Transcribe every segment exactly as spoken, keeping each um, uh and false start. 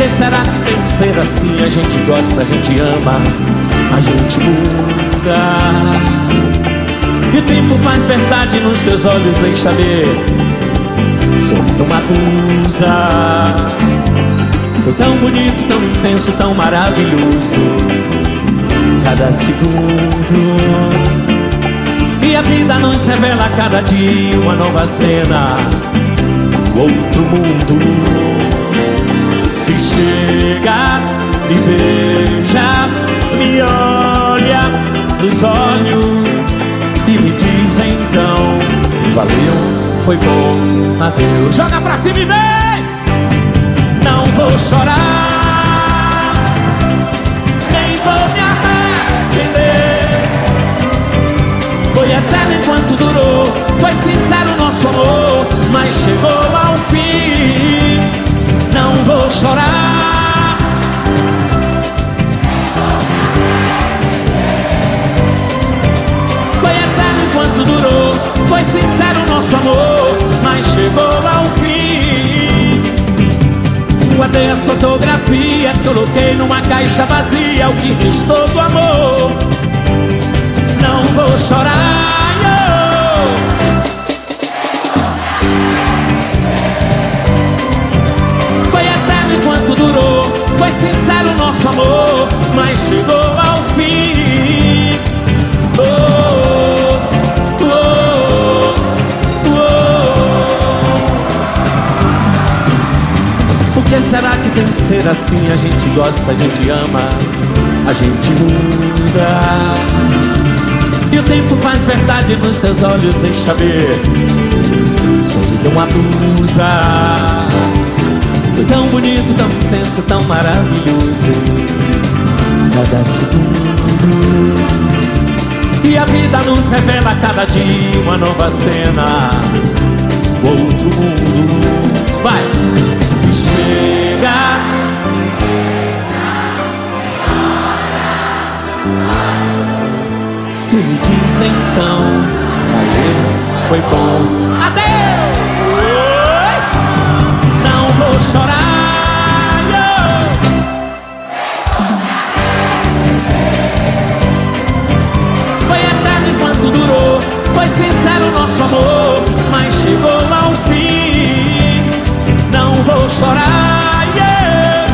que será que tem que ser assim? A gente gosta, a gente ama, a gente muda. E o tempo faz verdade nos teus olhos, deixa ver. Solta uma blusa. Foi tão bonito, tão intenso, tão maravilhoso cada segundo. E a vida nos revela a cada dia uma nova cena, outro mundo. Se chega, me beija, me olha nos olhos e me diz então: valeu, foi bom, adeus. Joga pra cima e vem! Não vou chorar, nem vou me arrepender. Foi eterno enquanto durou, foi sincero nosso amor, mas chegou ao fim. Não vou chorar, foi eterno enquanto durou, foi sincero nosso amor, mas chegou ao fim. Guardei as fotografias, coloquei numa caixa vazia o que restou do amor. Não vou chorar, oh. Foi eterno enquanto durou, foi sincero nosso amor, mas chegou ao fim. Oh, oh, oh. Por que será que tem que ser assim? A gente gosta, a gente ama, a gente muda. E o tempo faz verdade nos teus olhos, deixa ver. Solidão abusa. Foi tão bonito, tão intenso, tão maravilhoso cada segundo. E a vida nos revela a cada dia uma nova cena, outro mundo. Vai! Se chega, e me diz então: valeu, foi bom, adeus. Não vou chorar, oh. Foi eterno enquanto durou, foi sincero nosso amor, mas chegou ao fim. Não vou chorar, yeah.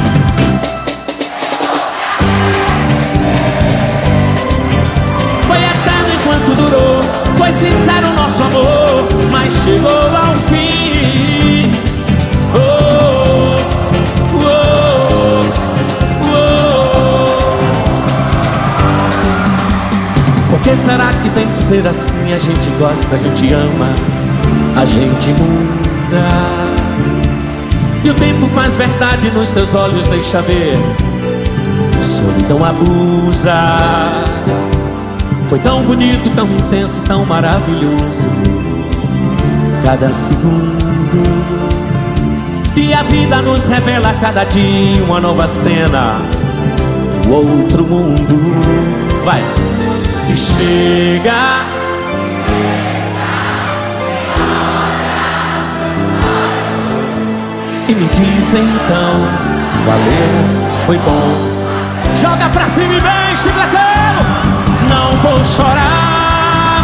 Foi eterno enquanto durou, foi sincero nosso amor, mas chegou ao fim. Oh, oh, oh. Por que será que tem que ser assim? A gente gosta, a gente ama, a gente muda. E o tempo faz verdade nos teus olhos, deixa ver. Solidão abusa. Foi tão bonito, tão intenso, tão maravilhoso cada segundo. E a vida nos revela a cada dia uma nova cena, o outro mundo. Vai! Se chega, e me diz então: valeu, foi bom. Joga pra cima e vem, chicleteiro! Não vou chorar,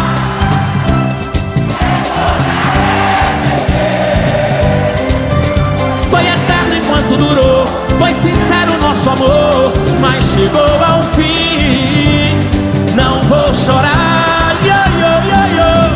foi eterno enquanto durou, foi sincero nosso amor, mas chegou ao fim. Não vou chorar, yo, yo, yo, yo.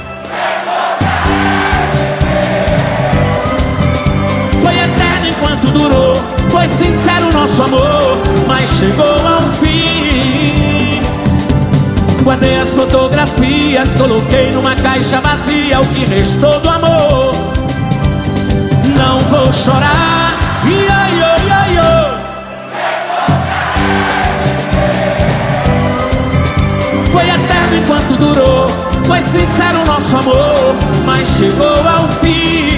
Foi eterno enquanto durou, foi sincero nosso amor, mas chegou ao fim. Guardei as fotografias, coloquei numa caixa vazia o que restou do amor. Não vou chorar, yo, yo, yo, yo. Foi eterno enquanto durou, foi sincero nosso amor, mas chegou ao fim.